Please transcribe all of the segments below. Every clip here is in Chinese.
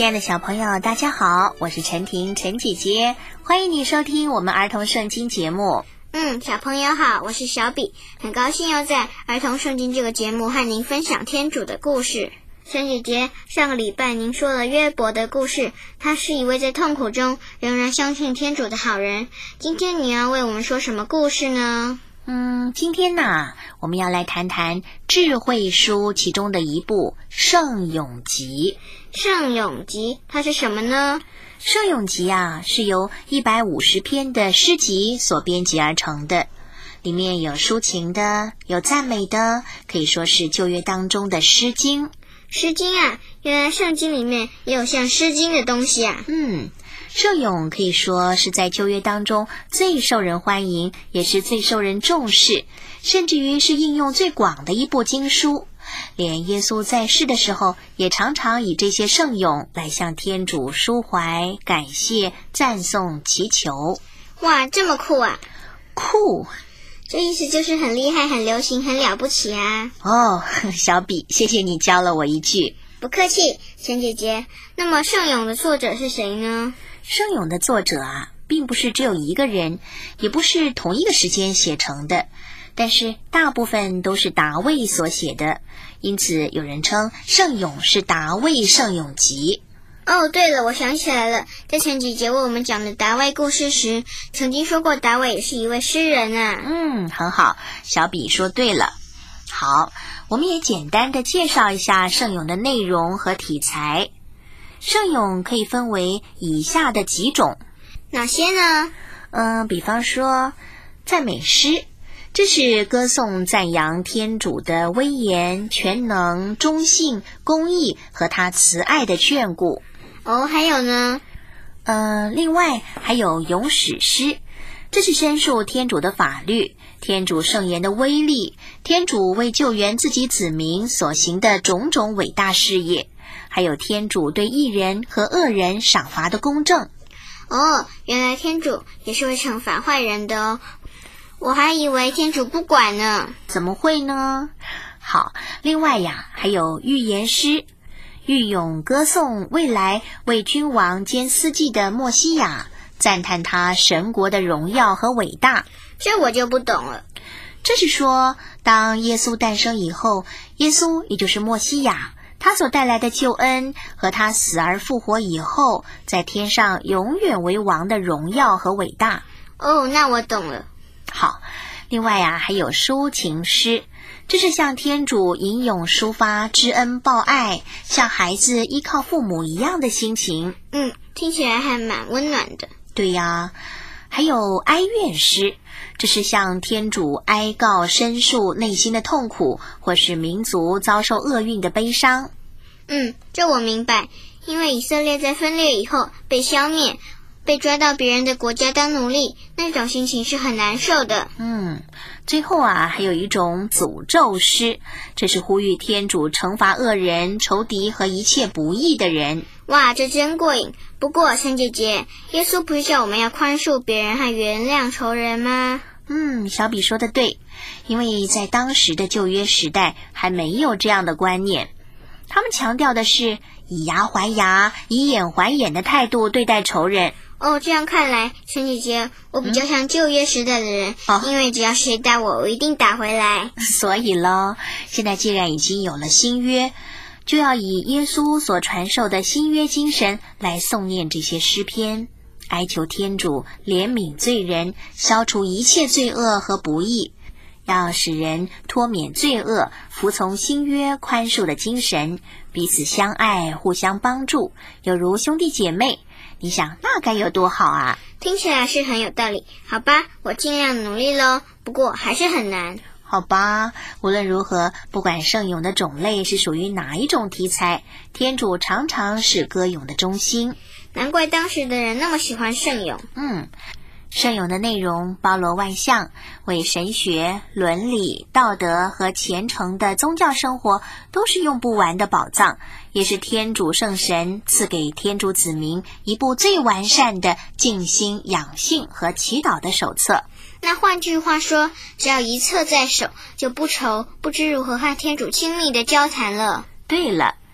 亲爱的小朋友，大家好，我是陈婷，陈姐姐，欢迎你收听我们儿童圣经节目。 小朋友好，我是小比，很高兴要在儿童圣经这个节目和您分享天主的故事。陈姐姐，上个礼拜您说了约伯的故事，他是一位在痛苦中仍然相信天主的好人。今天你要为我们说什么故事呢？ 今天呢，我们要来谈谈智慧书其中的一部《圣咏集》。 圣咏集它是什么呢？ 圣咏集是由150篇的诗集所编辑而成的，里面有抒情的，有赞美的，可以说是旧约当中的诗经。 诗经原来圣经里面也有像诗经的东西圣咏可以说是在旧约当中最受人欢迎，也是最受人重视，甚至于是应用最广的一部经书。连耶稣在世的时候，也常常以这些圣咏来向天主抒怀、感谢、赞颂、祈求。 哇，这么酷酷！ 这意思就是很厉害、很流行、很了不起小比，谢谢你教了我一句。 不客气，陈姐姐。那么圣咏的作者是谁呢？ 圣咏的作者并不是只有一个人，也不是同一个时间写成的，但是大部分都是达味所写的，因此有人称圣咏是达味圣咏集。 对了，我想起来了，在陈姐姐为我们讲的达味故事时，曾经说过达味也是一位诗人很好，小比说对了。好，我们也简单的介绍一下圣咏的内容和题材。圣咏可以分为以下的几种。 哪些呢？ 比方说赞美诗，这是歌颂赞扬天主的威严、全能、忠信、公义和他慈爱的眷顾。 还有呢？ 另外还有咏史诗，这是申述天主的法律、天主圣言的威力、天主为救援自己子民所行的种种伟大事业，还有天主对义人和恶人赏罚的公正。 原来天主也是会惩罚坏人的我还以为天主不管呢。 怎么会呢？好，另外还有预言诗，预咏歌颂未来为君王兼司祭的默西亚，赞叹他神国的荣耀和伟大。 这我就不懂了。 这是说，当耶稣诞生以后，耶稣也就是默西亚，他所带来的救恩和他死而复活以后，在天上永远为王的荣耀和伟大。 那我懂了。 好，另外还有抒情诗，这是向天主吟咏抒发知恩报爱，像孩子依靠父母一样的心情。 听起来还蛮温暖的。 对还有哀怨诗，这是向天主哀告申诉内心的痛苦，或是民族遭受厄运的悲伤。 这我明白，因为以色列在分裂以后被消灭，被抓到别人的国家当奴隶，那种心情是很难受的。 最后还有一种诅咒诗，这是呼吁天主惩罚恶人、仇敌和一切不义的人。 哇，这真过瘾。不过陈姐姐，耶稣不是叫我们要宽恕别人和原谅仇人吗？ 小比说的对，因为在当时的旧约时代还没有这样的观念，他们强调的是以牙还牙、以眼还眼的态度对待仇人。 这样看来，陈姐姐，我比较像旧约时代的人，因为只要谁打我，我一定打回来。 所以咯，现在既然已经有了新约，就要以耶稣所传授的新约精神来诵念这些诗篇，哀求天主怜悯罪人，消除一切罪恶和不义，要使人脱免罪恶，服从新约宽恕的精神，彼此相爱，互相帮助，有如兄弟姐妹。你想那该有多好听起来是很有道理。好吧，我尽量努力咯，不过还是很难。 好吧，无论如何，不管圣咏的种类是属于哪一种题材，天主常常是歌咏的中心。 难怪当时的人那么喜欢圣咏。 圣咏的内容包罗万象，为神学、伦理、道德和虔诚的宗教生活都是用不完的宝藏，也是天主圣神赐给天主子民一部最完善的静心养性和祈祷的手册。 那换句话说，只要一册在手，就不愁不知如何和天主亲密的交谈了。 对了，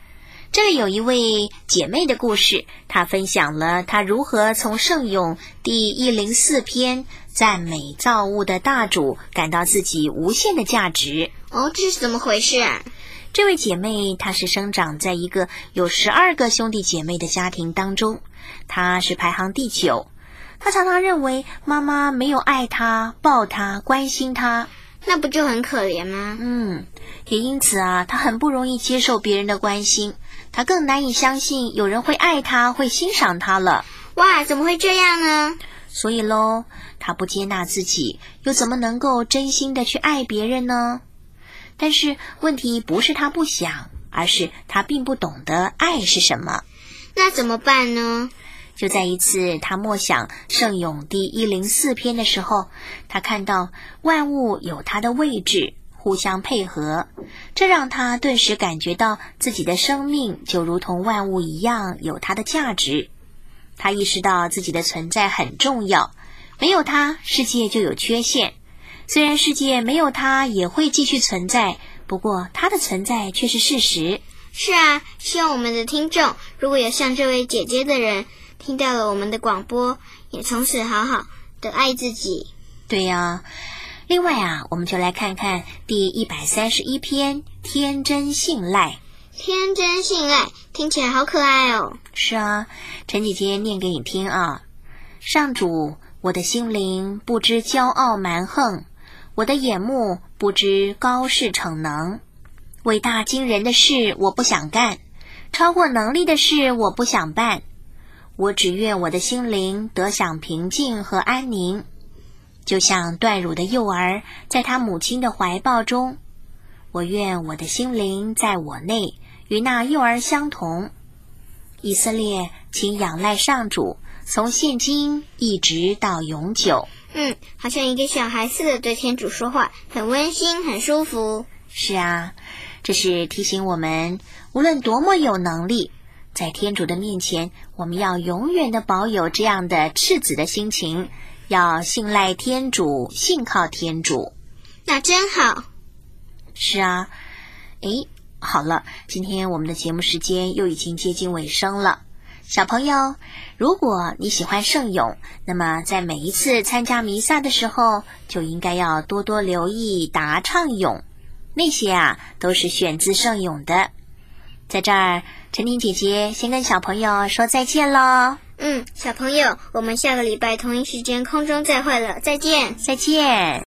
这里有一位姐妹的故事，她分享了她如何从圣咏第104篇赞美造物的大主感到自己无限的价值。 哦，这是怎么回事啊？ 这位姐妹她是生长在一个有12个兄弟姐妹的家庭当中，她是排行第9。她常常认为妈妈没有爱她、抱她、关心她。 那不就很可怜吗？ 也因此啊，她很不容易接受别人的关心，她更难以相信有人会爱她、会欣赏她了。 哇，怎么会这样呢？ 所以咯，她不接纳自己，又怎么能够真心的去爱别人呢？但是问题不是她不想，而是她并不懂得爱是什么。 那怎么办呢？ 就在一次他默想圣咏第104篇的时候，他看到万物有它的位置，互相配合，这让他顿时感觉到自己的生命就如同万物一样有它的价值。他意识到自己的存在很重要，没有他，世界就有缺陷。虽然世界没有他也会继续存在，不过他的存在却是事实。 是啊，希望我们的听众如果有像这位姐姐的人，听到了我们的广播，也从此好好的爱自己。 对呀，另外啊，我们就来看看第131篇天真信赖。 天真信赖听起来好可爱哦。 是啊，陈姐姐念给你听啊。上主，我的心灵不知骄傲蛮横，我的眼目不知高视逞能。伟大惊人的事我不想干，超过能力的事我不想办。我只愿我的心灵得享平静和安宁，就像断乳的幼儿在他母亲的怀抱中。我愿我的心灵在我内，与那幼儿相同。以色列，请仰赖上主，从现今一直到永久。 好像一个小孩似的对天主说话，很温馨，很舒服。 是啊，这是提醒我们，无论多么有能力，在天主的面前，我们要永远的保有这样的赤子的心情，要信赖天主，信靠天主。 那真好。 是啊，好了，今天我们的节目时间又已经接近尾声了。小朋友，如果你喜欢圣咏，那么在每一次参加弥撒的时候，就应该要多多留意答唱咏，那些啊都是选自圣咏的。在这儿，陈婷姐姐先跟小朋友说再见咯。 小朋友，我们下个礼拜同一时间空中再会了，再见。 再见。